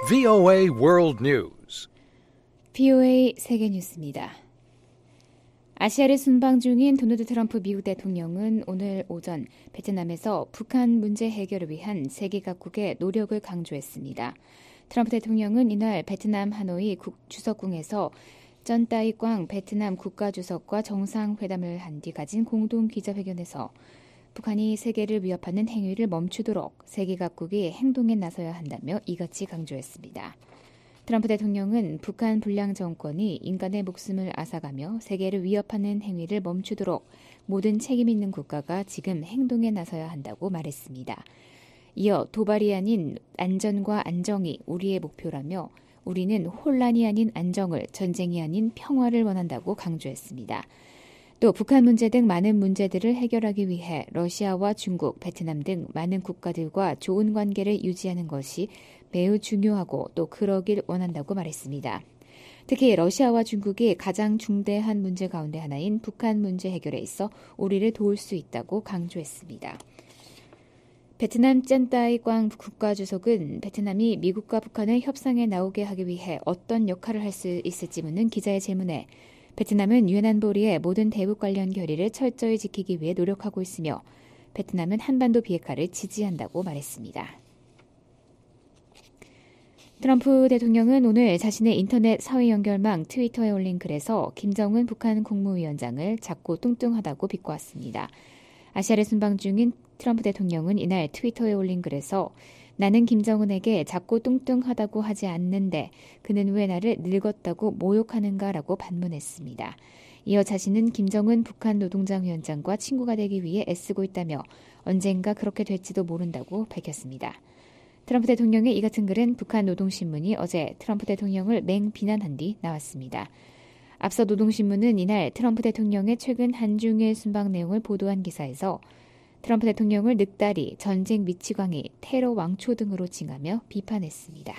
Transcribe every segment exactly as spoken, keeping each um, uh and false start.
브이오에이 World News. 브이오에이 세계 뉴스입니다. 아시아를 순방 중인 도널드 트럼프 미국 대통령은 오늘 오전 베트남에서 북한 문제 해결을 위한 세계 각국의 노력을 강조했습니다. 트럼프 대통령은 이날 베트남 하노이 주석궁에서 쩐따이꽝 베트남 국가주석과 정상회담을 한 뒤 가진 공동 기자회견에서 북한이 세계를 위협하는 행위를 멈추도록 세계 각국이 행동에 나서야 한다며 이같이 강조했습니다. 트럼프 대통령은 북한 불량 정권이 인간의 목숨을 앗아가며 세계를 위협하는 행위를 멈추도록 모든 책임 있는 국가가 지금 행동에 나서야 한다고 말했습니다. 이어 도발이 아닌 안전과 안정이 우리의 목표라며 우리는 혼란이 아닌 안정을, 전쟁이 아닌 평화를 원한다고 강조했습니다. 또 북한 문제 등 많은 문제들을 해결하기 위해 러시아와 중국, 베트남 등 많은 국가들과 좋은 관계를 유지하는 것이 매우 중요하고 또 그러길 원한다고 말했습니다. 특히 러시아와 중국이 가장 중대한 문제 가운데 하나인 북한 문제 해결에 있어 우리를 도울 수 있다고 강조했습니다. 베트남 짠따이꽝 국가주석은 베트남이 미국과 북한을 협상에 나오게 하기 위해 어떤 역할을 할 수 있을지 묻는 기자의 질문에 베트남은 유엔 안보리의 모든 대북 관련 결의를 철저히 지키기 위해 노력하고 있으며 베트남은 한반도 비핵화를 지지한다고 말했습니다. 트럼프 대통령은 오늘 자신의 인터넷 사회 연결망 트위터에 올린 글에서 김정은 북한 국무위원장을 작고 뚱뚱하다고 비꼬았습니다. 아시아를 순방 중인 트럼프 대통령은 이날 트위터에 올린 글에서 나는 김정은에게 작고 뚱뚱하다고 하지 않는데 그는 왜 나를 늙었다고 모욕하는가라고 반문했습니다. 이어 자신은 김정은 북한 노동당 위원장과 친구가 되기 위해 애쓰고 있다며 언젠가 그렇게 될지도 모른다고 밝혔습니다. 트럼프 대통령의 이 같은 글은 북한 노동신문이 어제 트럼프 대통령을 맹비난한 뒤 나왔습니다. 앞서 노동신문은 이날 트럼프 대통령의 최근 한중일 순방 내용을 보도한 기사에서 트럼프 대통령을 늑다리, 전쟁 미치광이, 테러 왕초 등으로 칭하며 비판했습니다.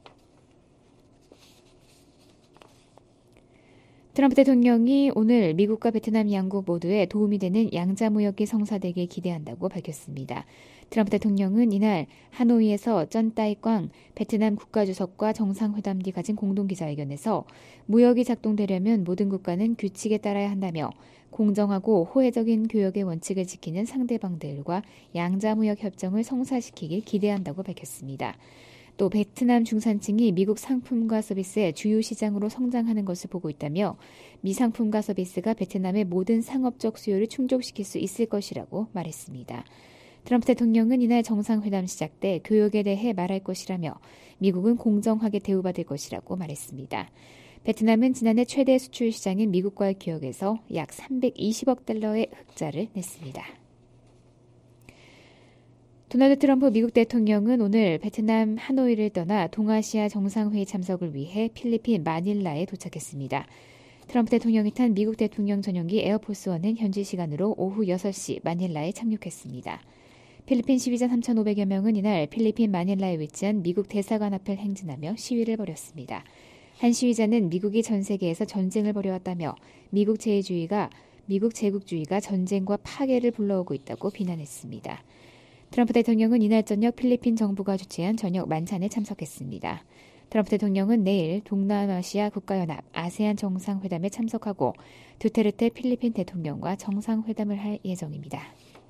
트럼프 대통령이 오늘 미국과 베트남 양국 모두에 도움이 되는 양자무역이 성사되길 기대한다고 밝혔습니다. 트럼프 대통령은 이날 하노이에서 쩐따이꽝 베트남 국가주석과 정상회담 뒤 가진 공동기자회견에서 무역이 작동되려면 모든 국가는 규칙에 따라야 한다며 공정하고 호혜적인 교역의 원칙을 지키는 상대방들과 양자무역 협정을 성사시키길 기대한다고 밝혔습니다. 또 베트남 중산층이 미국 상품과 서비스의 주요 시장으로 성장하는 것을 보고 있다며 미 상품과 서비스가 베트남의 모든 상업적 수요를 충족시킬 수 있을 것이라고 말했습니다. 트럼프 대통령은 이날 정상회담 시작 때 교역에 대해 말할 것이라며 미국은 공정하게 대우받을 것이라고 말했습니다. 베트남은 지난해 최대 수출 시장인 미국과의 교역에서 약 삼백이십억 달러의 흑자를 냈습니다. 도널드 트럼프 미국 대통령은 오늘 베트남 하노이를 떠나 동아시아 정상회의 참석을 위해 필리핀 마닐라에 도착했습니다. 트럼프 대통령이 탄 미국 대통령 전용기 에어포스원은 현지 시간으로 오후 여섯 시 마닐라에 착륙했습니다. 필리핀 시위자 삼천오백여 명은 이날 필리핀 마닐라에 위치한 미국 대사관 앞을 행진하며 시위를 벌였습니다. 한 시위자는 미국이 전 세계에서 전쟁을 벌여왔다며 미국 제주의가 미국 제국주의가 전쟁과 파괴를 불러오고 있다고 비난했습니다. 트럼프 대통령은 이날 저녁 필리핀 정부가 주최한 저녁 만찬에 참석했습니다. 트럼프 대통령은 내일 동남아시아 국가연합 아세안 정상회담에 참석하고 두테르테 필리핀 대통령과 정상회담을 할 예정입니다.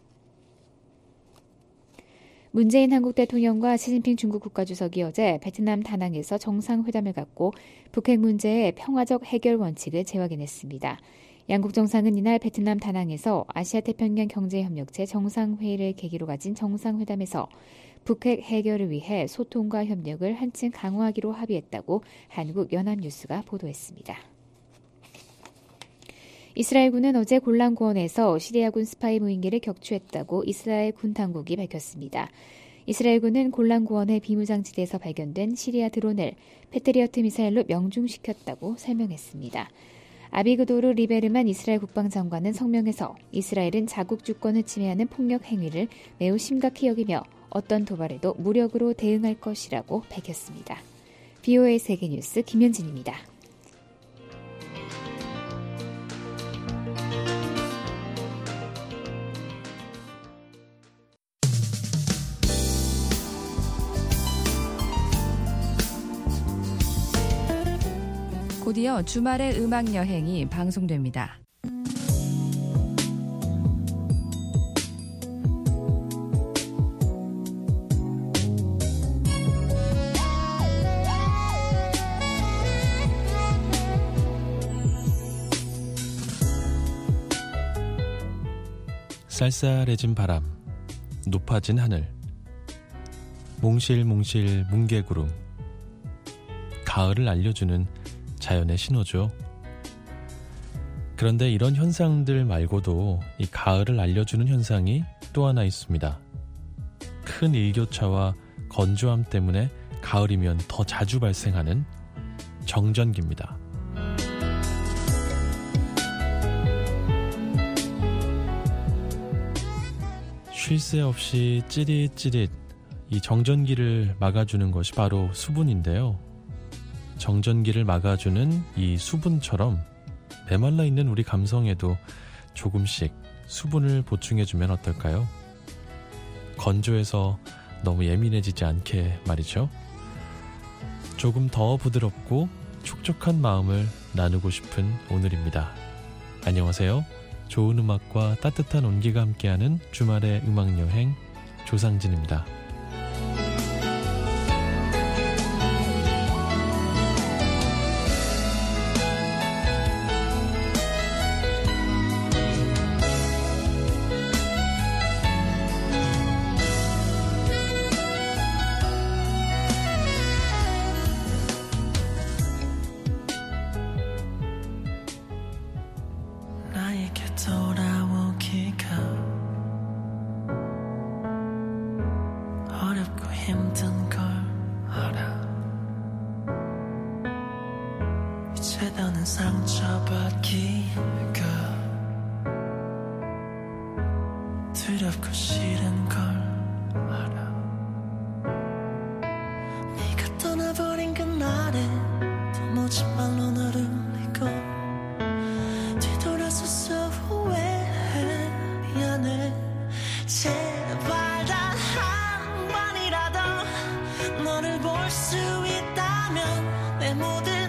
문재인 한국 대통령과 시진핑 중국 국가주석이 어제 베트남 다낭에서 정상회담을 갖고 북핵 문제의 평화적 해결 원칙을 재확인했습니다. 양국 정상은 이날 베트남 다낭에서 아시아태평양 경제협력체 정상회의를 계기로 가진 정상회담에서 북핵 해결을 위해 소통과 협력을 한층 강화하기로 합의했다고 한국 연합뉴스가 보도했습니다. 이스라엘군은 어제 골란고원에서 시리아군 스파이 무인기를 격추했다고 이스라엘 군 당국이 밝혔습니다. 이스라엘군은 골란고원의 비무장지대에서 발견된 시리아 드론을 패트리어트 미사일로 명중시켰다고 설명했습니다. 아비그도르 리베르만 이스라엘 국방장관은 성명에서 이스라엘은 자국 주권을 침해하는 폭력 행위를 매우 심각히 여기며 어떤 도발에도 무력으로 대응할 것이라고 밝혔습니다. 브이오에이 세계뉴스 김현진입니다. 곧이어 주말의 음악 여행이 방송됩니다. 쌀쌀해진 바람, 높아진 하늘, 몽실몽실 뭉게구름, 가을을 알려주는 자연의 신호죠. 그런데 이런 현상들 말고도 이 가을을 알려주는 현상이 또 하나 있습니다. 큰 일교차와 건조함 때문에 가을이면 더 자주 발생하는 정전기입니다. 쉴 새 없이 찌릿찌릿 이 정전기를 막아주는 것이 바로 수분인데요. 정전기를 막아주는 이 수분처럼 메말라 있는 우리 감성에도 조금씩 수분을 보충해주면 어떨까요? 건조해서 너무 예민해지지 않게 말이죠. 조금 더 부드럽고 촉촉한 마음을 나누고 싶은 오늘입니다. 안녕하세요. 좋은 음악과 따뜻한 온기가 함께하는 주말의 음악여행 조상진입니다. 너는 상처받기가 두렵고 싫은 걸 알아. 네가 떠나버린 그날에 도무지 말로 너를 울리고 뒤돌아서서 후회해. 미안해. 제발 단 한 번이라도 너를 볼 수 있다면 내 모든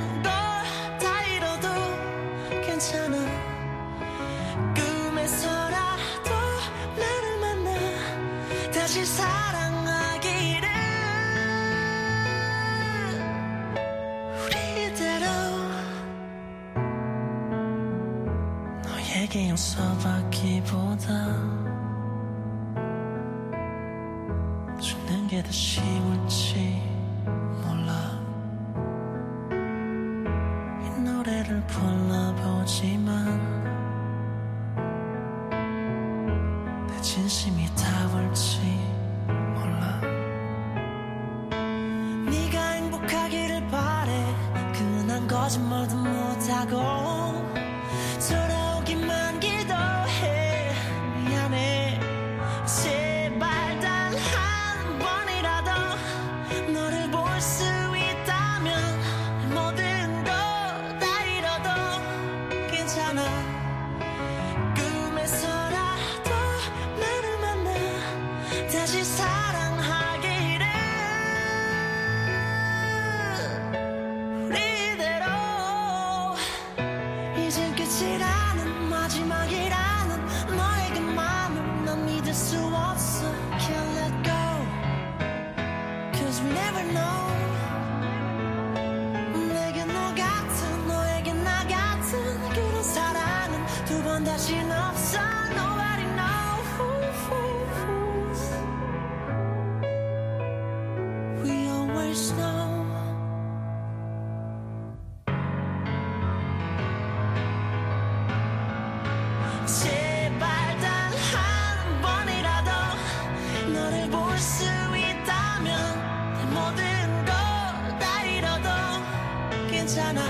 꿈에서라도 나를 만나 다시 사랑하기를. 우리대로 너에게 용서받기보다 죽는 게 더 쉬울지 몰라. 이 노래를 불러보지만 진심이 닿을지 몰라. 네가 행복하기를 바래. 그난 거짓말도 못하고 돌아오기만 기도해. 미안해. 제발 단 한 번이라도 너를 볼 수 있다면 모든 거 다 잃어도 괜찮아. 꿈에서라도 다시 사랑하기를. 우리대로 이젠 끝이라는 마지막이라는 너의 그 맘을 난 믿을 수 없어. Can't let go Cause we never know. 내게 너 같은 너에게 나 같은 그런 사랑은 두 번 다시는 없어. Nobody knows. 제발 단 한 번이라도 너를 볼 수 있다면 내 모든 거 다 잃어도 괜찮아.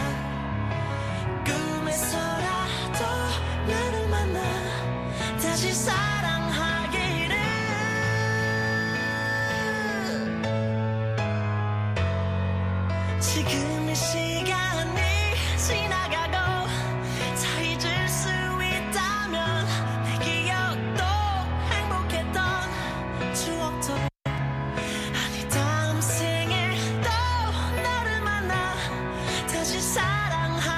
꿈에서라도 나를 만나 다시 사랑하기를. 지금 이 시간이 지나가고 다 잊을 수 있다면 내 기억도 행복했던 추억도 아니 다음 생에 또 너를 만나 다시 사랑하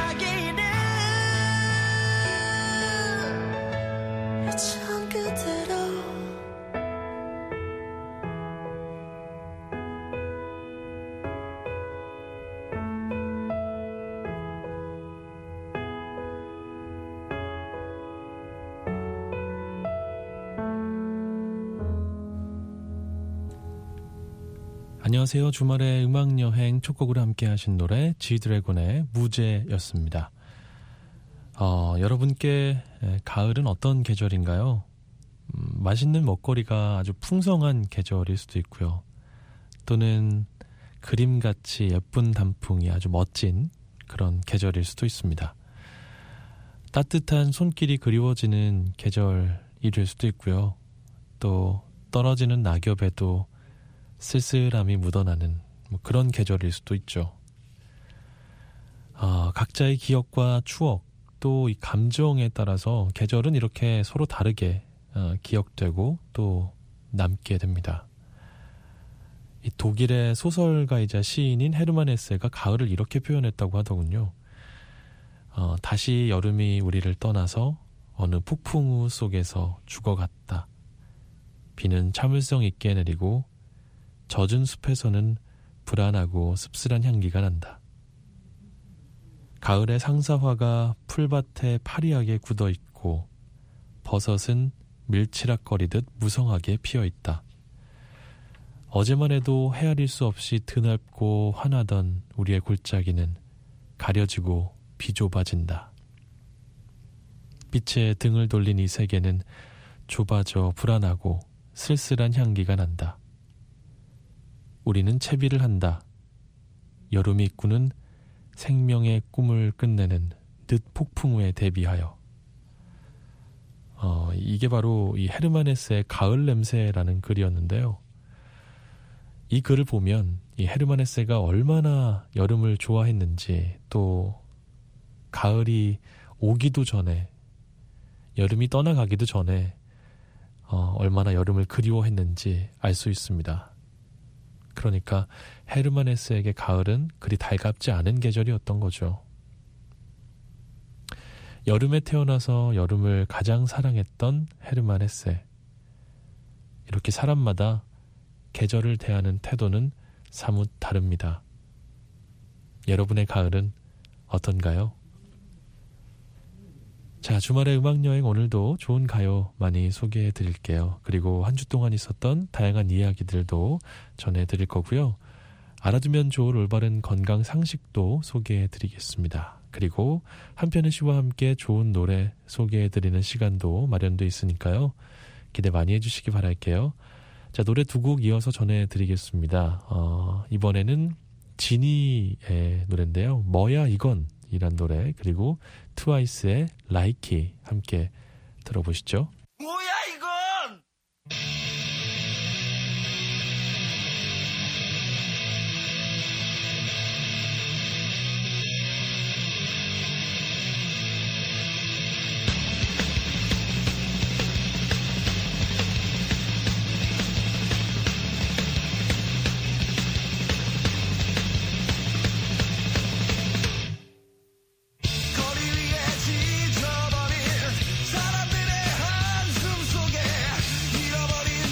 안녕하세요. 주말의 음악여행 첫 곡으로 함께 하신 노래 지드래곤의 무제였습니다. 어, 여러분께 가을은 어떤 계절인가요? 음, 맛있는 먹거리가 아주 풍성한 계절일 수도 있고요. 또는 그림같이 예쁜 단풍이 아주 멋진 그런 계절일 수도 있습니다. 따뜻한 손길이 그리워지는 계절일 수도 있고요. 또 떨어지는 낙엽에도 쓸쓸함이 묻어나는 뭐 그런 계절일 수도 있죠. 어, 각자의 기억과 추억 또 이 감정에 따라서 계절은 이렇게 서로 다르게 어, 기억되고 또 남게 됩니다. 이 독일의 소설가이자 시인인 헤르만 헤세가 가을을 이렇게 표현했다고 하더군요. 어, 다시 여름이 우리를 떠나서 어느 폭풍우 속에서 죽어갔다. 비는 참을성 있게 내리고 젖은 숲에서는 불안하고 씁쓸한 향기가 난다. 가을의 상사화가 풀밭에 파리하게 굳어있고 버섯은 밀치락거리듯 무성하게 피어있다. 어제만 해도 헤아릴 수 없이 드넓고 환하던 우리의 골짜기는 가려지고 비좁아진다. 빛에 등을 돌린 이 세계는 좁아져 불안하고 쓸쓸한 향기가 난다. 우리는 채비를 한다. 여름이 꾸는 생명의 꿈을 끝내는 늦 폭풍우에 대비하여. 어, 이게 바로 이 헤르만 헤세의 가을 냄새라는 글이었는데요. 이 글을 보면 이 헤르만 헤세가 얼마나 여름을 좋아했는지, 또 가을이 오기도 전에, 여름이 떠나가기도 전에 어, 얼마나 여름을 그리워했는지 알 수 있습니다. 그러니까 헤르만 헤세에게 가을은 그리 달갑지 않은 계절이었던 거죠. 여름에 태어나서 여름을 가장 사랑했던 헤르만 헤세. 이렇게 사람마다 계절을 대하는 태도는 사뭇 다릅니다. 여러분의 가을은 어떤가요? 자, 주말의 음악여행 오늘도 좋은 가요 많이 소개해 드릴게요. 그리고 한 주 동안 있었던 다양한 이야기들도 전해 드릴 거고요. 알아두면 좋을 올바른 건강 상식도 소개해 드리겠습니다. 그리고 한편의 시와 함께 좋은 노래 소개해 드리는 시간도 마련되어 있으니까요. 기대 많이 해주시기 바랄게요. 자, 노래 두 곡 이어서 전해 드리겠습니다. 어, 이번에는 지니의 노래인데요. 뭐야 이건 이란 노래, 그리고 트와이스의 라이키 함께 들어보시죠. 뭐야 이건! 사람들의 한숨 속에 잃어버린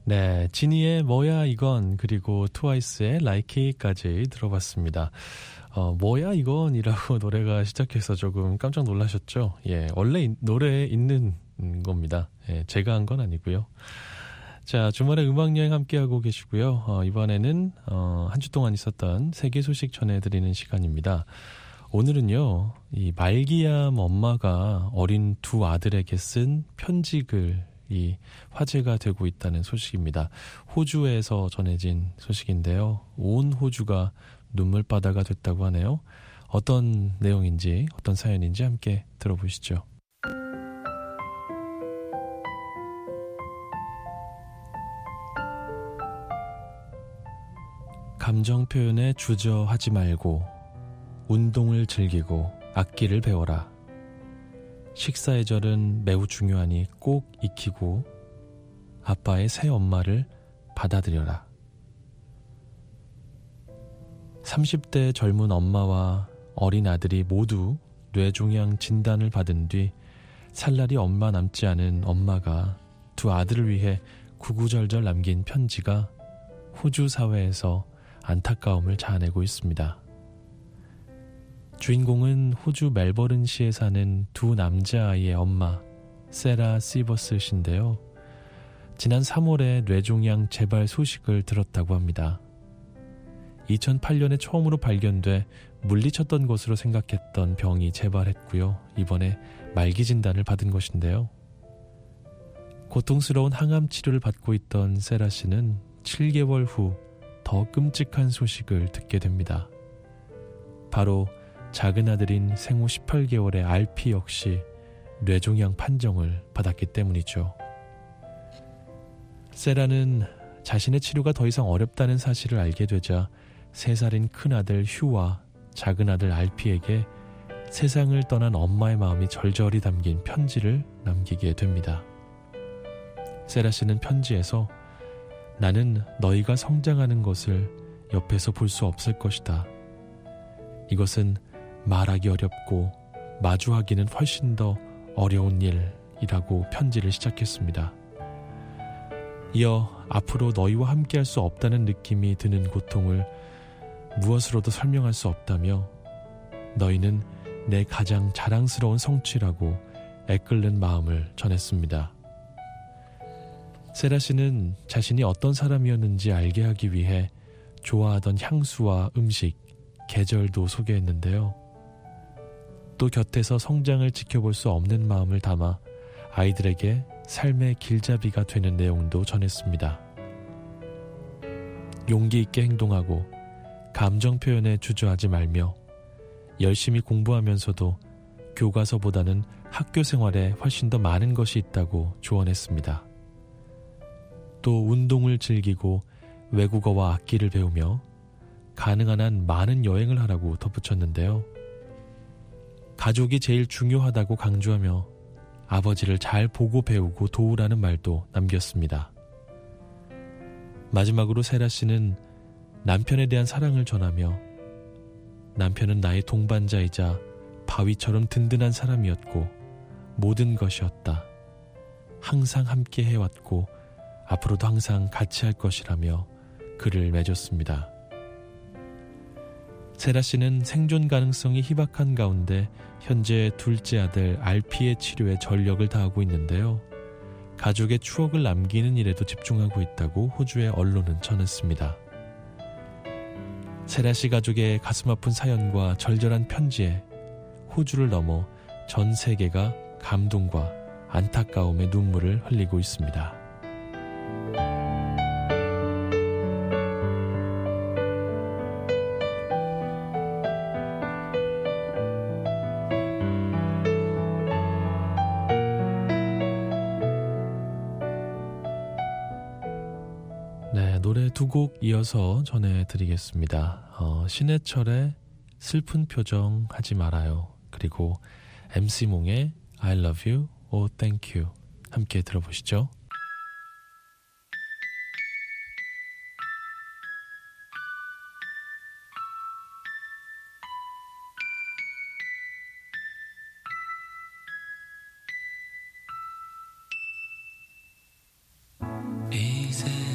네, 지니의 뭐야 이건 그리고 트와이스의 Like It까지 들어봤습니다. 어, 뭐야 이건 이라고 노래가 시작해서 조금 깜짝 놀라셨죠? 예, 원래 이, 노래에 있는 겁니다. 예, 제가 한 건 아니고요. 자, 주말에 음악여행 함께하고 계시고요. 어, 이번에는 어, 한 주 동안 있었던 세계 소식 전해드리는 시간입니다. 오늘은요, 이 말기암 엄마가 어린 두 아들에게 쓴 편지글이 화제가 되고 있다는 소식입니다. 호주에서 전해진 소식인데요. 온 호주가 눈물바다가 됐다고 하네요. 어떤 내용인지, 어떤 사연인지 함께 들어보시죠. 감정 표현에 주저하지 말고 운동을 즐기고 악기를 배워라. 식사의 절은 매우 중요하니 꼭 익히고 아빠의 새 엄마를 받아들여라. 삼십 대 젊은 엄마와 어린 아들이 모두 뇌종양 진단을 받은 뒤 살 날이 얼마 남지 않은 엄마가 두 아들을 위해 구구절절 남긴 편지가 호주 사회에서 안타까움을 자아내고 있습니다. 주인공은 호주 멜버른시에 사는 두 남자아이의 엄마 세라 시버스 씨인데요. 지난 삼월에 뇌종양 재발 소식을 들었다고 합니다. 이천팔 년에 처음으로 발견돼 물리쳤던 것으로 생각했던 병이 재발했고요. 이번에 말기 진단을 받은 것인데요. 고통스러운 항암 치료를 받고 있던 세라 씨는 칠 개월 후 더 끔찍한 소식을 듣게 됩니다. 바로 작은 아들인 생후 십팔 개월의 알피 역시 뇌종양 판정을 받았기 때문이죠. 세라는 자신의 치료가 더 이상 어렵다는 사실을 알게 되자 세 살인 큰아들 휴와 작은아들 알피에게 세상을 떠난 엄마의 마음이 절절히 담긴 편지를 남기게 됩니다. 세라 씨는 편지에서 나는 너희가 성장하는 것을 옆에서 볼 수 없을 것이다. 이것은 말하기 어렵고 마주하기는 훨씬 더 어려운 일이라고 편지를 시작했습니다. 이어 앞으로 너희와 함께할 수 없다는 느낌이 드는 고통을 무엇으로도 설명할 수 없다며 너희는 내 가장 자랑스러운 성취라고 애끓는 마음을 전했습니다. 세라 씨는 자신이 어떤 사람이었는지 알게 하기 위해 좋아하던 향수와 음식, 계절도 소개했는데요. 또 곁에서 성장을 지켜볼 수 없는 마음을 담아 아이들에게 삶의 길잡이가 되는 내용도 전했습니다. 용기 있게 행동하고 감정 표현에 주저하지 말며 열심히 공부하면서도 교과서보다는 학교 생활에 훨씬 더 많은 것이 있다고 조언했습니다. 또 운동을 즐기고 외국어와 악기를 배우며 가능한 한 많은 여행을 하라고 덧붙였는데요. 가족이 제일 중요하다고 강조하며 아버지를 잘 보고 배우고 도우라는 말도 남겼습니다. 마지막으로 세라 씨는 남편에 대한 사랑을 전하며 남편은 나의 동반자이자 바위처럼 든든한 사람이었고 모든 것이었다. 항상 함께 해왔고 앞으로도 항상 같이 할 것이라며 글을 맺었습니다. 세라 씨는 생존 가능성이 희박한 가운데 현재 둘째 아들 알피의 치료에 전력을 다하고 있는데요. 가족의 추억을 남기는 일에도 집중하고 있다고 호주의 언론은 전했습니다. 세라 씨 가족의 가슴 아픈 사연과 절절한 편지에 호주를 넘어 전 세계가 감동과 안타까움의 눈물을 흘리고 있습니다. 네, 노래 두 곡 이어서 전해드리겠습니다. 어, 신해철의 슬픈 표정 하지 말아요. 그리고 엠씨몽의 I love you, oh thank you 함께 들어보시죠. 이제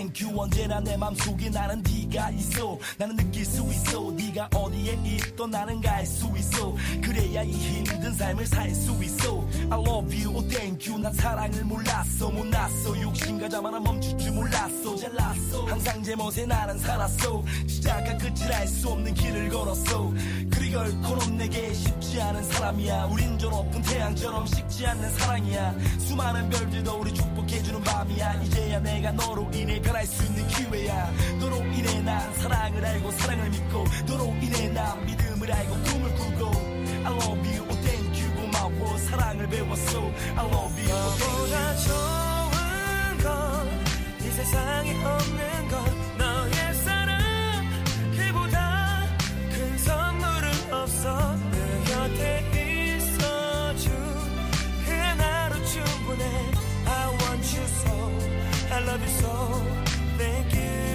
thank you 언제나 내 맘속에 나는 네가 있어 나는 느낄 수 있어 네가 어디에 있던 나는 갈 수 있어 그래야 이 힘든 삶을 살 수 있어 I love you oh thank you 난 사랑을 몰랐어 못났어 욕심과 자만한 멈출 줄 몰랐어 잘났어 항상 제 멋에 나는 살았어 시작과 끝을 알 수 없는 길을 걸었어 그리 결코 내게 쉽지 않은 사람이야 우린 저 높은 태양처럼 식지 않는 사랑이야 수많은 별들도 우리 축복해주는 밤이야 이제야 내가 너로 인해 변할 수 있는 기회야 너로 인해 난 사랑을 알고 사랑을 믿고 너로 인해 난 믿음을 알고 꿈을 꾸고 I love you oh thank you 고마워 사랑을 배웠어 I love you oh thank you 너보다 좋은 건 이 세상에 없는 건 너의 사랑 그보다 큰 선물은 없어 내 곁에 있어준 그 하나로 충분해 I want you so I love you so thank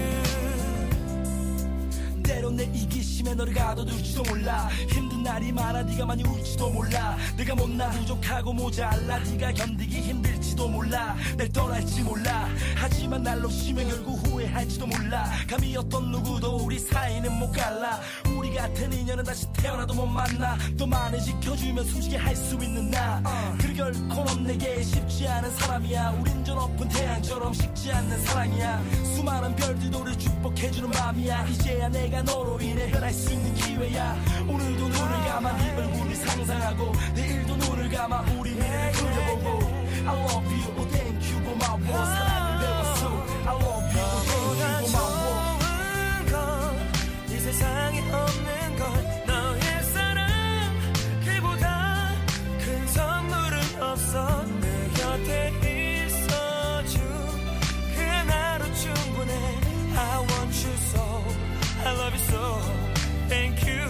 you 때론 내 이기심에 너를 가둬둘지도 몰라 힘든 날이 많아 네가 많이 울지도 몰라 내가 못나 부족하고 모자라 네가 견디기 힘들지도 몰라 날 떠날지 몰라 하지만 날 놓치면 결국 후회할지도 몰라 감히 어떤 누구도 우리 사이는 못 갈라 우리 같은 인연은 다시 태어나도 못 만나 너만을 지켜주면 숨쉬게 할 수 있는 나 그리 결코 넌 내게 쉽지 않은 사람이야 우린 저 높은 태양처럼 식지 않는 사랑이야 수많은 별들도 우리 축복해주는 밤이야 이제야 내가 너로 인해 변할 수 있는 기회야 오늘도 눈을 감아 네 얼굴을 상상하고 내일도 눈을 감아 우리 미래를 그려보고 I love you oh thank you 고마워 사랑을 배웠어 I love you oh thank you 고마워 좋은 건 이 세상에 없는 건 너의 사랑 그보다 큰 선물은 없어 내 곁에 있어준 그 하나로 충분해 I want you so I love you so thank you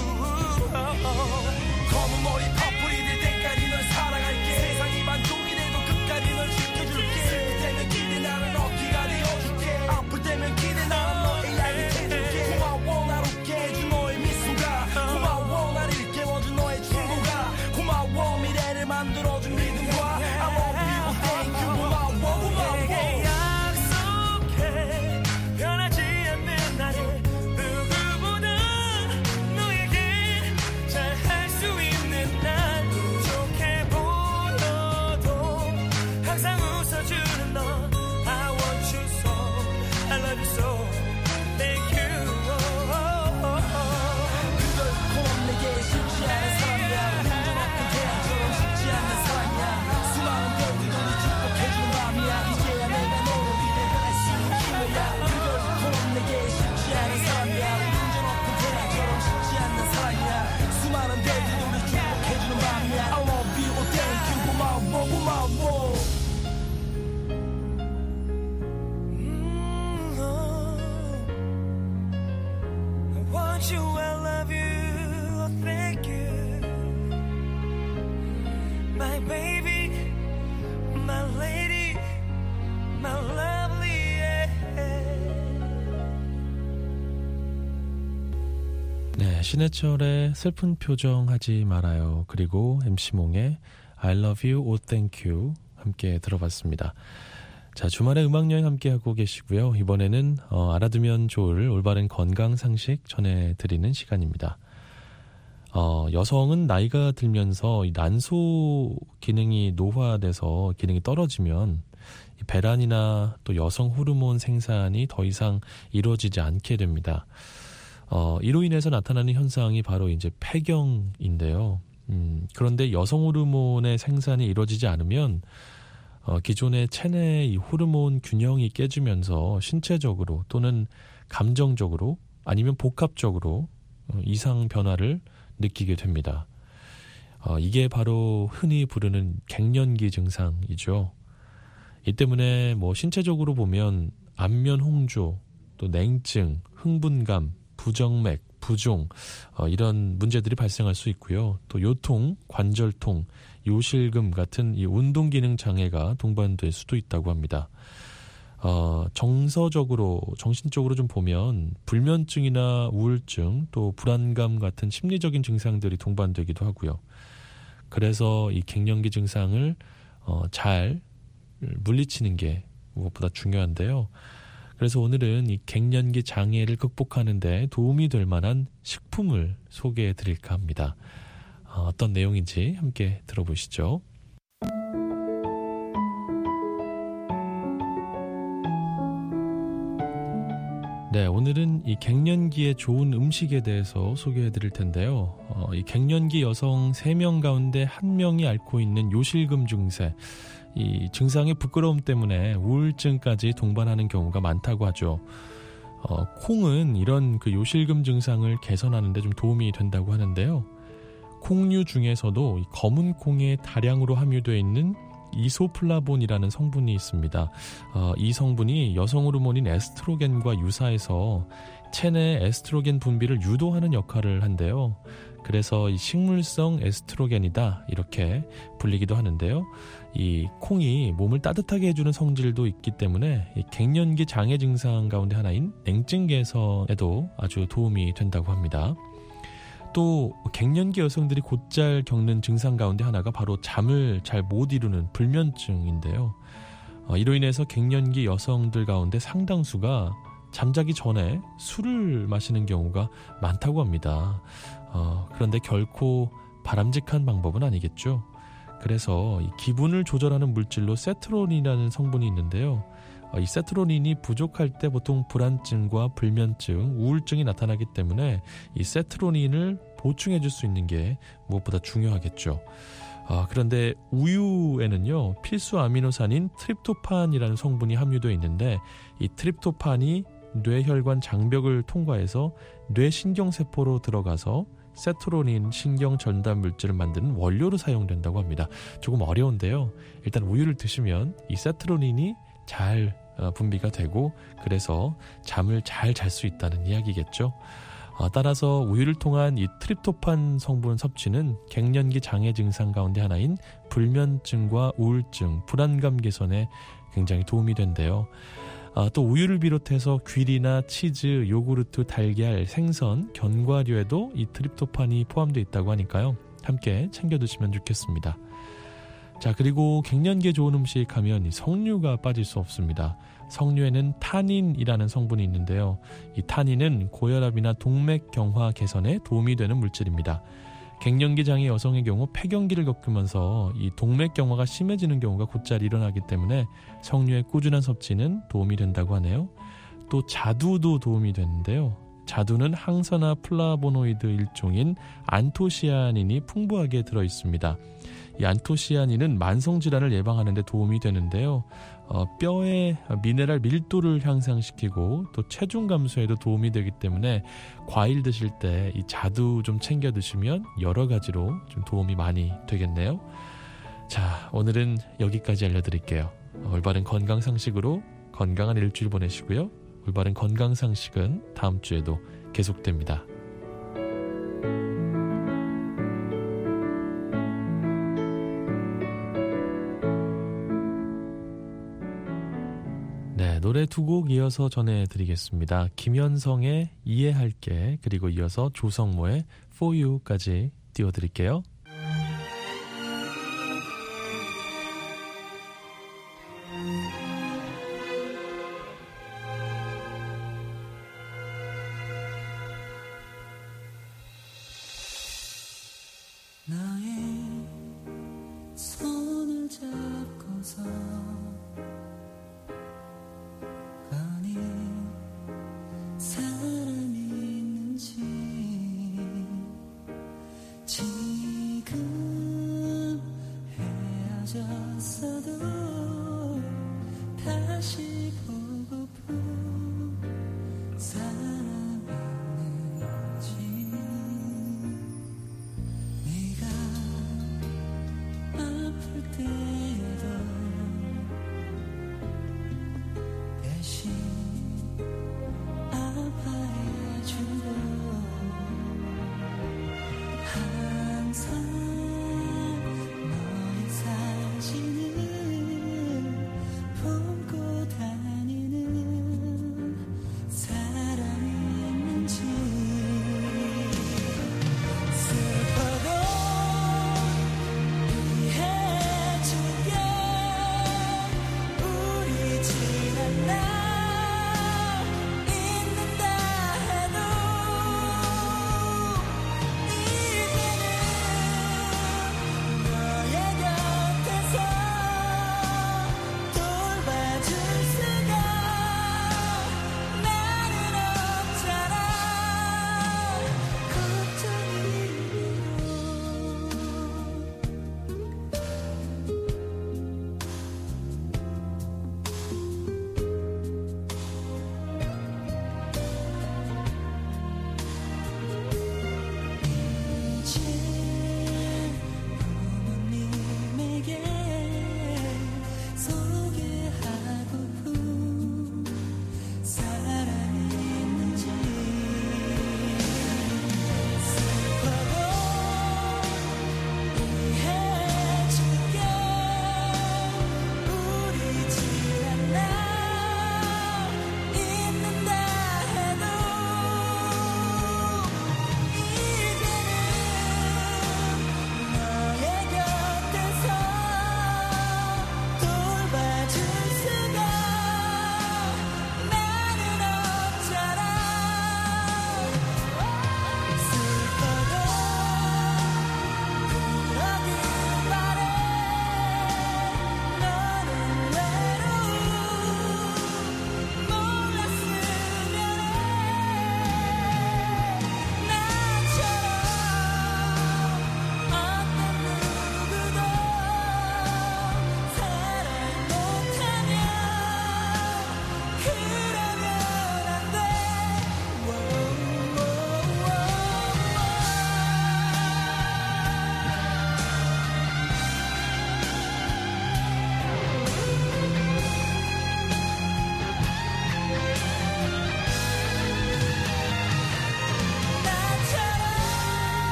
검은 머리 퍼플이 될 때까지 널 사랑할게 세상이 반쪽이 돼도 끝까지 널 지켜줄게 슬플 때면 기대 나는 어깨가 되어줄게 아플 때면 기대 나는 너의 약이 돼줄게 고마워 날 웃게 해준 너의 미소가 고마워 날 일깨워준 너의 충고가 고마워 미래를 만들어준 믿음과 I love you oh thank you 고마워 고마워 내게 약속해 변하지 않는 나를 누구보다 너에게 잘할 수 있는 날 좋게 보여도 항상 웃어주는 너 I want you so I love you so thank you 결코 내게 쉽지 않은 사람이야 우린 저 높은 태양처럼 쉽지 않는 사랑이야 수많은 별들도 우리 축복해주는 밤이야 이제야 내가 너로 인해 변할 수 있는 기회야 결코 내게 쉽지 않은 사람이야 우린 저 높은 태양처럼 쉽지 않는 사랑이야 수많은 별들도 우리 축복해주는 밤이야 I love you oh thank you 고마워 고마워 Mm, oh. I want you, I love you, oh, thank you. My baby, my lady, my lovely, yeah. 네, 신해철의 슬픈 표정 하지 말아요. 그리고 엠씨몽의 I love you, oh thank you 함께 들어봤습니다. 자, 주말에 음악여행 함께하고 계시고요. 이번에는 어, 알아두면 좋을 올바른 건강 상식 전해드리는 시간입니다. 어, 여성은 나이가 들면서 이 난소 기능이 노화돼서 기능이 떨어지면 이 배란이나 또 여성 호르몬 생산이 더 이상 이루어지지 않게 됩니다. 어, 이로 인해서 나타나는 현상이 바로 이제 폐경인데요. 음, 그런데 여성 호르몬의 생산이 이루어지지 않으면 어, 기존의 체내 이 호르몬 균형이 깨지면서 신체적으로 또는 감정적으로 아니면 복합적으로 어, 이상 변화를 느끼게 됩니다. 어, 이게 바로 흔히 부르는 갱년기 증상이죠. 이 때문에 뭐 신체적으로 보면 안면 홍조, 또 냉증, 흥분감, 부정맥, 부종 어, 이런 문제들이 발생할 수 있고요. 또 요통, 관절통, 요실금 같은 이 운동 기능 장애가 동반될 수도 있다고 합니다. 어, 정서적으로, 정신적으로 좀 보면 불면증이나 우울증, 또 불안감 같은 심리적인 증상들이 동반되기도 하고요. 그래서 이 갱년기 증상을 어, 잘 물리치는 게 무엇보다 중요한데요. 그래서 오늘은 이 갱년기 장애를 극복하는 데 도움이 될 만한 식품을 소개해 드릴까 합니다. 어떤 내용인지 함께 들어보시죠. 네, 오늘은 이 갱년기에 좋은 음식에 대해서 소개해 드릴 텐데요. 어, 이 갱년기 여성 세 명 가운데 한 명이 앓고 있는 요실금 증세, 이 증상의 부끄러움 때문에 우울증까지 동반하는 경우가 많다고 하죠. 어, 콩은 이런 그 요실금 증상을 개선하는 데 좀 도움이 된다고 하는데요. 콩류 중에서도 이 검은 콩에 다량으로 함유되어 있는 이소플라본이라는 성분이 있습니다. 어, 이 성분이 여성 호르몬인 에스트로겐과 유사해서 체내 에스트로겐 분비를 유도하는 역할을 한대요. 그래서 이 식물성 에스트로겐이다 이렇게 불리기도 하는데요. 이 콩이 몸을 따뜻하게 해주는 성질도 있기 때문에 이 갱년기 장애 증상 가운데 하나인 냉증 개선에도 아주 도움이 된다고 합니다. 또 갱년기 여성들이 곧잘 겪는 증상 가운데 하나가 바로 잠을 잘 못 이루는 불면증인데요. 어, 이로 인해서 갱년기 여성들 가운데 상당수가 잠자기 전에 술을 마시는 경우가 많다고 합니다. 어, 그런데 결코 바람직한 방법은 아니겠죠. 그래서 이 기분을 조절하는 물질로 세트로닌이라는 성분이 있는데요. 이 세트로닌이 부족할 때 보통 불안증과 불면증, 우울증이 나타나기 때문에 이 세트로닌을 보충해 줄 수 있는 게 무엇보다 중요하겠죠. 아, 그런데 우유에는요, 필수 아미노산인 트립토판이라는 성분이 함유되어 있는데 이 트립토판이 뇌혈관 장벽을 통과해서 뇌신경세포로 들어가서 세트로닌 신경 전달 물질을 만드는 원료로 사용된다고 합니다. 조금 어려운데요. 일단 우유를 드시면 이 세트로닌이 잘 분비가 되고 그래서 잠을 잘 잘 수 있다는 이야기겠죠. 따라서 우유를 통한 이 트립토판 성분 섭취는 갱년기 장애 증상 가운데 하나인 불면증과 우울증, 불안감 개선에 굉장히 도움이 된대요. 또 우유를 비롯해서 귀리나 치즈, 요구르트, 달걀, 생선, 견과류에도 이 트립토판이 포함되어 있다고 하니까요. 함께 챙겨 드시면 좋겠습니다. 자, 그리고 갱년기에 좋은 음식 하면 이 석류가 빠질 수 없습니다. 석류에는 타닌이라는 성분이 있는데요. 이 타닌은 고혈압이나 동맥 경화 개선에 도움이 되는 물질입니다. 갱년기 장애 여성의 경우 폐경기를 겪으면서 이 동맥 경화가 심해지는 경우가 곧잘 일어나기 때문에 석류의 꾸준한 섭취는 도움이 된다고 하네요. 또 자두도 도움이 되는데요. 자두는 항산화 플라보노이드 일종인 안토시아닌이 풍부하게 들어있습니다. 이 안토시아닌은 만성질환을 예방하는 데 도움이 되는데요. 어, 뼈의 미네랄 밀도를 향상시키고 또 체중 감소에도 도움이 되기 때문에 과일 드실 때 이 자두 좀 챙겨 드시면 여러 가지로 좀 도움이 많이 되겠네요. 자, 오늘은 여기까지 알려드릴게요. 올바른 건강상식으로 건강한 일주일 보내시고요. 올바른 건강상식은 다음 주에도 계속됩니다. 네, 노래 두 곡 이어서 전해드리겠습니다. 김현성의 이해할게, 그리고 이어서 조성모의 For You까지 띄워드릴게요. 나의 손을 잡고서 아니 사람이 있는지 지금 헤어졌어도 다시 보고픈 사람 있는지 네가 아플 때도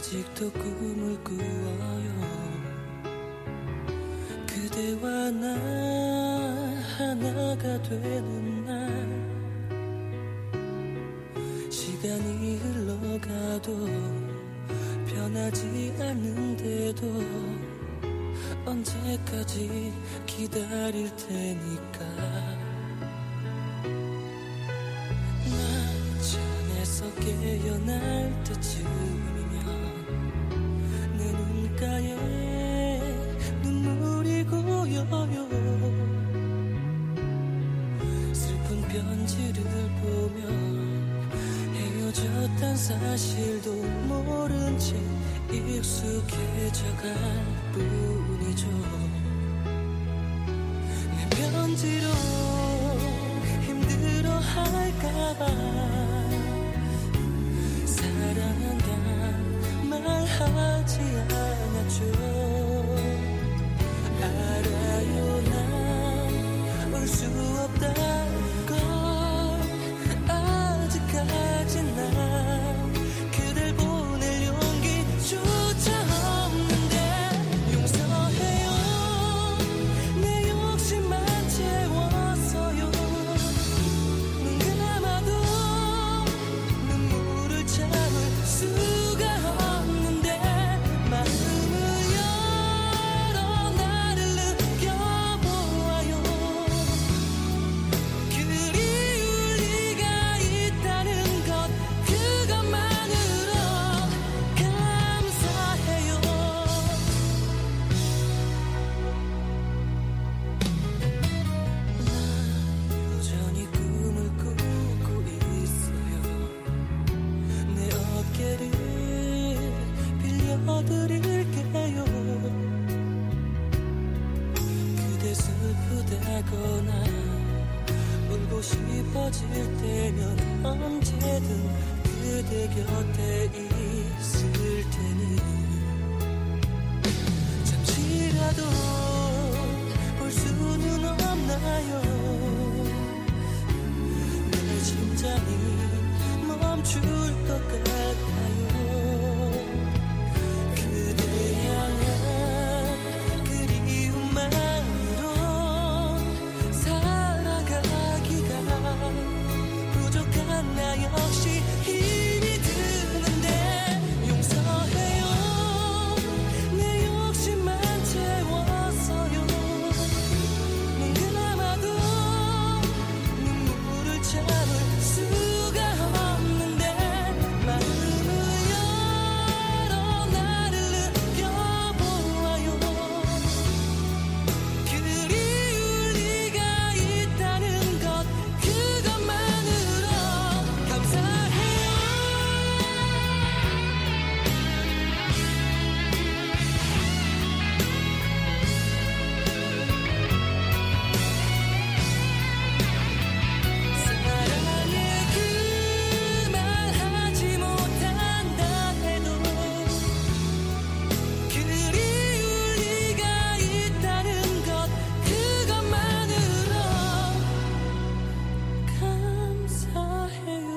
아직도 꿈을 꾸어요. 그대와 나 하나가 되는 날 시간이 흘러가도 변하지 않는데도 언제까지 기다릴 테니까 나 잠에서 깨어날 때쯤이면 내 눈가에 눈물이 고여요. 슬픈 편지를 보면 헤어졌단 사실도 모른 채 익숙해져갈 뿐이죠. 내 편지로 힘들어할까봐 사랑한단 말하지 않았죠. 알아요 난 올 수 없다는 걸 아직까지 난 그댈 보낼 용기조차 없는데 용서해요. 내 욕심만 채웠어요. 눈 감아도 눈물을 참을 수가 없는데 마음을 열어 나를 느껴보아요. 그리울 리가 있다는 것 그것만으로 감사해요. 나 여전히 꿈을 꾸고 있어요. 내 어깨를 빌려드릴게요. 그대 슬프다거나 울고 싶어질 때면 언제든 그대 곁에 있을 테니 잠시라도 볼 수는 없나요? 내 심장이 멈출 것 같아요. 그대 향한 그리움만으로 살아가기가 부족한 나 역시 힘이 드는데 용서해요. 내 욕심만 채웠어요. 눈 감아도 눈물을 참을 수가 없는데 마음을 열어 나를 느껴보아요. 그리울 리가 있다는 것 그것만으로 감사해요. 사랑해 그 말하지 못한다 해도 그리울 리가 있다는 것 그것만으로 감사해요.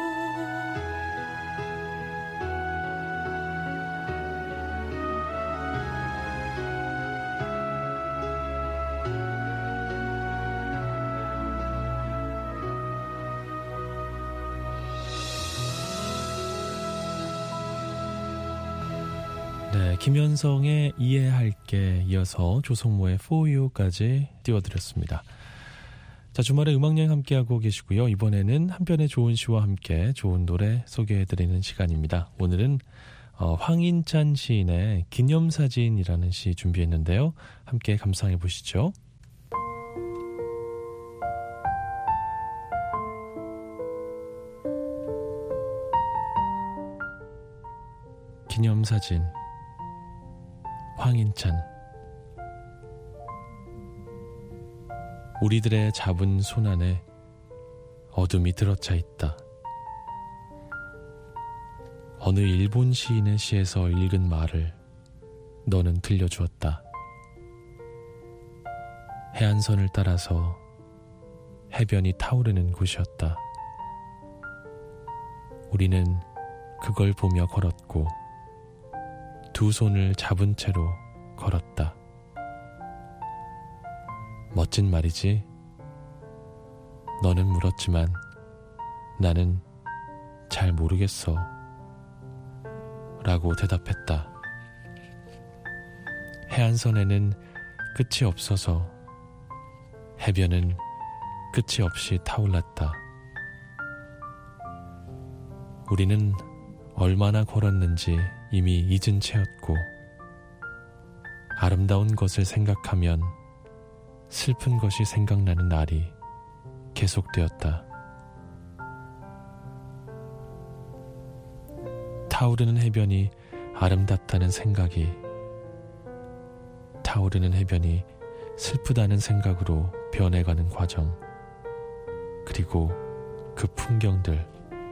네, 김현성의 이해할게 이어서 조성모의 For You까지 띄워드렸습니다. 자, 주말에 음악여행 함께하고 계시고요. 이번에는 한편의 좋은 시와 함께 좋은 노래 소개해드리는 시간입니다. 오늘은 어, 황인찬 시인의 기념사진이라는 시 준비했는데요. 함께 감상해 보시죠. 기념사진 황인찬. 우리들의 잡은 손 안에 어둠이 들어차 있다. 어느 일본 시인의 시에서 읽은 말을 너는 들려주었다. 해안선을 따라서 해변이 타오르는 곳이었다. 우리는 그걸 보며 걸었고 두 손을 잡은 채로 걸었다. 멋진 말이지. 너는 물었지만 나는 잘 모르겠어 라고 대답했다. 해안선에는 끝이 없어서 해변은 끝이 없이 타올랐다. 우리는 얼마나 걸었는지 이미 잊은 채였고 아름다운 것을 생각하면 슬픈 것이 생각나는 날이 계속되었다. 타오르는 해변이 아름답다는 생각이 타오르는 해변이 슬프다는 생각으로 변해가는 과정, 그리고 그 풍경들.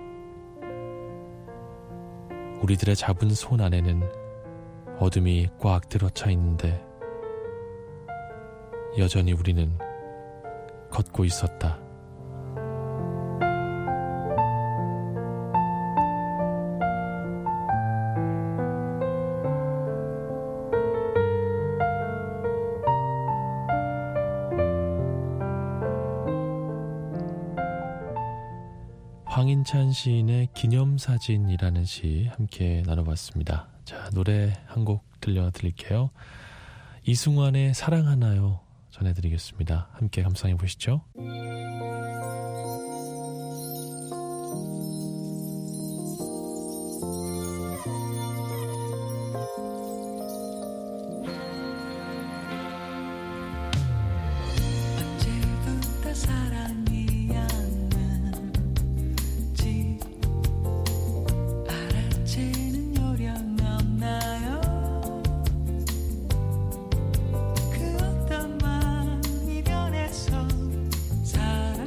우리들의 잡은 손 안에는 어둠이 꽉 들어차 있는데 여전히 우리는 걷고 있었다. 황인찬 시인의 기념사진이라는 시 함께 나눠봤습니다. 자, 노래 한 곡 들려드릴게요. 이승환의 사랑하나요 전해드리겠습니다. 함께 감상해 보시죠. 언제부터 사랑이었는지 알아채는 요령 없나요? 그 어떤 마음이 변해서 사랑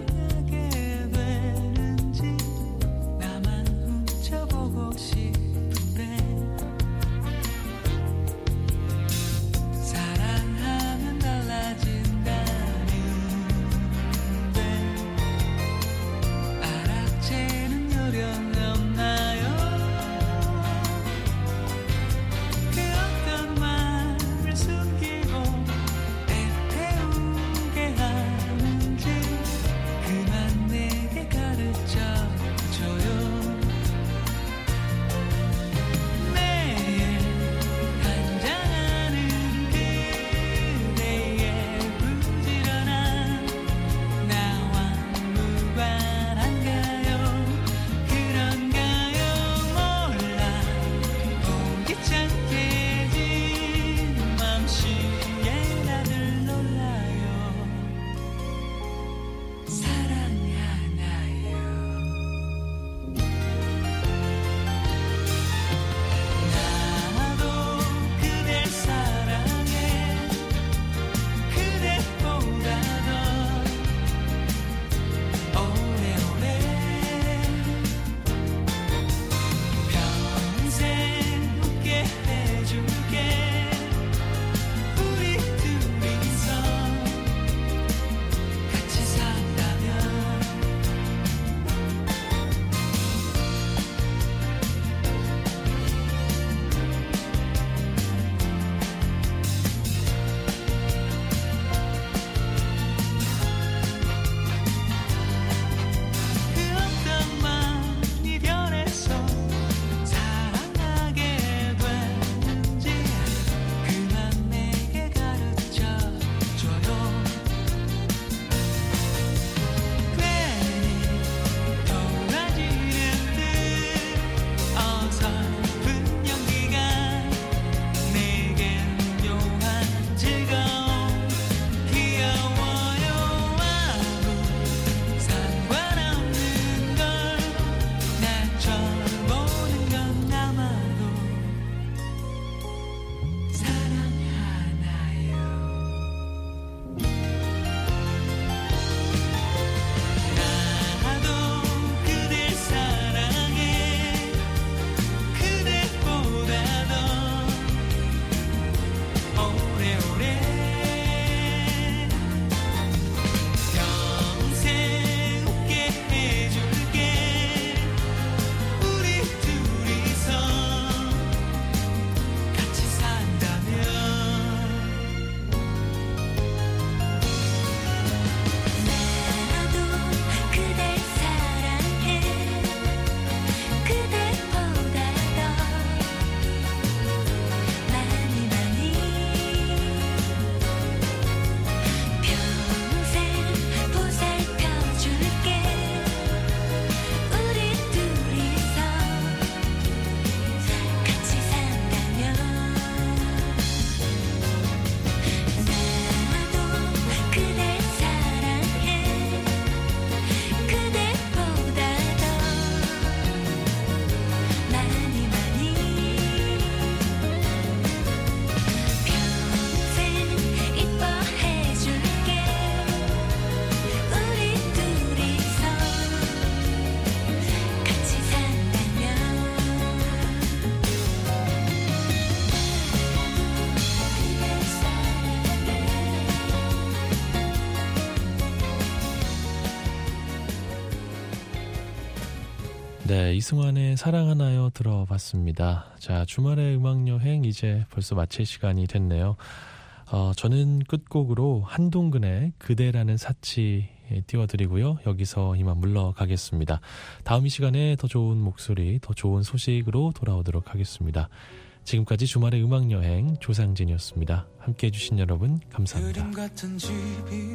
네, 이승환의 사랑하나요 들어봤습니다. 자, 주말의 음악여행 이제 벌써 마칠 시간이 됐네요. 어, 저는 끝곡으로 한동근의 그대라는 사치 띄워드리고요. 여기서 이만 물러가겠습니다. 다음 이 시간에 더 좋은 목소리, 더 좋은 소식으로 돌아오도록 하겠습니다. 지금까지 주말의 음악여행 조상진이었습니다. 함께해 주신 여러분 감사합니다. 그림 같은 집이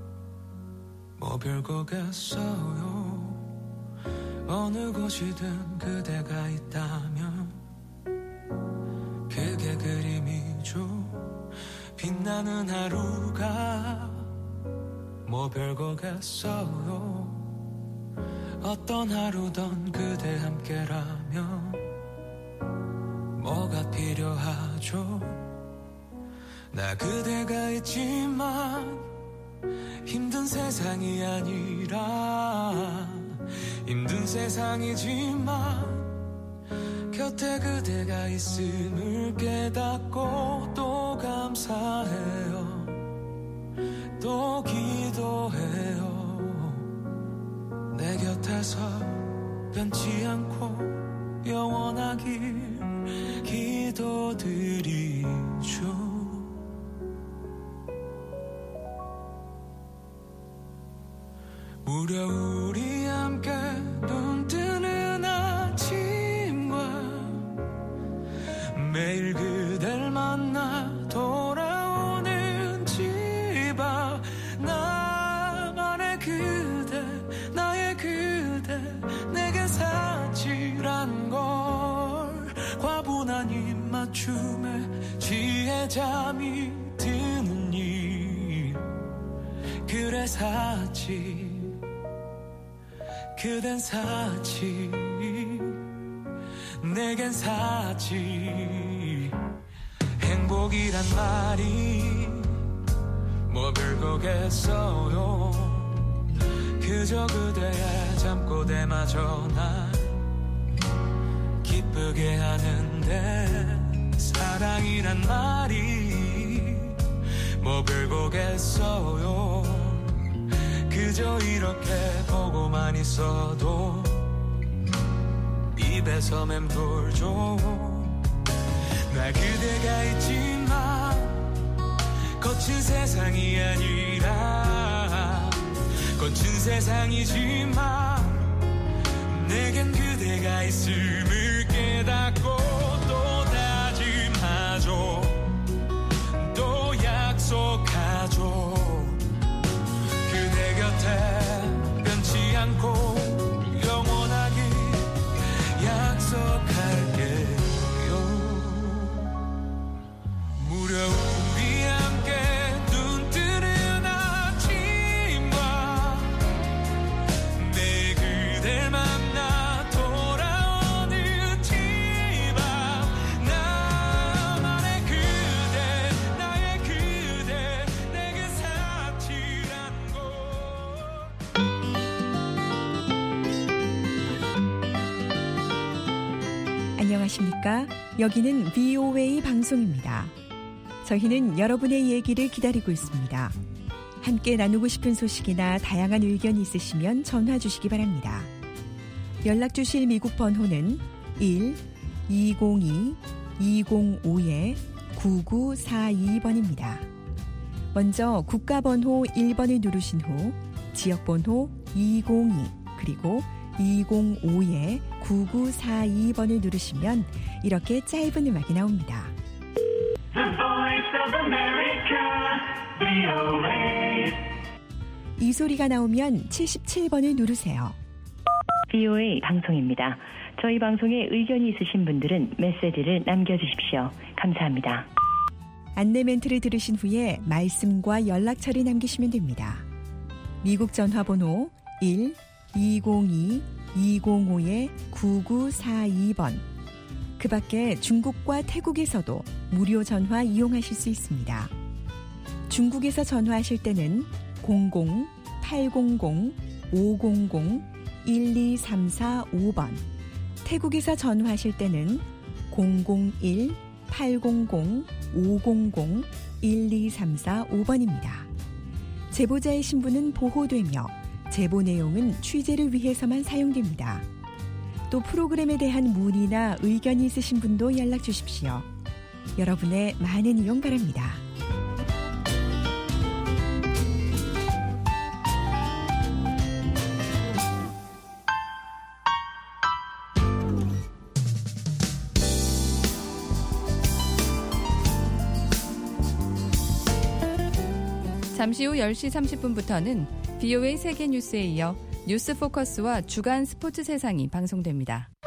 뭐 별거겠어요. 어느 곳이든 그대가 있다면 그게 그림이죠. 빛나는 하루가 뭐 별거겠어요. 어떤 하루든 그대 함께라면 뭐가 필요하죠. 나 그대가 있지만 힘든 세상이 아니라 힘든 세상이지만 곁에 그대가 있음을 깨닫고 또 감사해요. 또 기도해요. 내 곁에서 변치 않고 영원하길 기도드리죠. 무려 우리 함께 눈 뜨는 아침과 매일 그댈 만나 돌아오는 집 앞 나만의 그대 나의 그대 내게 사치란 걸 과분한 입맞춤에 취해 잠이 드는 일 그래 사치 그댄 사치 내겐 사치 행복이란 말이 뭐 별거겠어요. 그저 그대의 잠꼬대마저 날 기쁘게 하는데 사랑이란 말이 뭐 별거겠어요. 그저 이렇게 보고만 있어도 입에서 맴돌죠. 나 그대가 있지만 거친 세상이 아니라 거친 세상이지만 내겐 그대가 있음을 깨닫고 또 다짐하죠. 또 약속하죠. 그대 곁에 변치 않고 영원하게 약속할게요. 무려 우리 함께 눈 뜨는 아침과 내 그댈 만나 돌아오는 집 앞 나만의 그대 나의 그대 내게 사치란 걸. 안녕하십니까? 여기는 브이오에이 방송입니다. 저희는 여러분의 얘기를 기다리고 있습니다. 함께 나누고 싶은 소식이나 다양한 의견이 있으시면 전화 주시기 바랍니다. 연락 주실 미국 번호는 일 이공이 이공오 구구사이 번입니다. 먼저 국가번호 일 번을 누르신 후 지역번호 이공이 그리고 이공오 구구사이 번을 누르시면 이렇게 짧은 음악이 나옵니다. 이 소리가 나오면 칠십칠 번을 누르세요. 브이오에이 방송입니다. 저희 방송에 의견이 있으신 분들은 메시지를 남겨주십시오. 감사합니다. 안내 멘트를 들으신 후에 말씀과 연락처를 남기시면 됩니다. 미국 전화번호 일 이공이 이공오 구구사이 번. 그 밖에 중국과 태국에서도 무료 전화 이용하실 수 있습니다. 중국에서 전화하실 때는 공공 팔공공 오공공 일이삼사오 번, 태국에서 전화하실 때는 공공일 팔공공 오공공 일이삼사오 번입니다. 제보자의 신분은 보호되며 제보 내용은 취재를 위해서만 사용됩니다. 또 프로그램에 대한 문의나 의견이 있으신 분도 연락 주십시오. 여러분의 많은 이용 바랍니다. 잠시 후 열 시 삼십 분부터는 비오에이 세계뉴스에 이어 뉴스 포커스와 주간 스포츠 세상이 방송됩니다.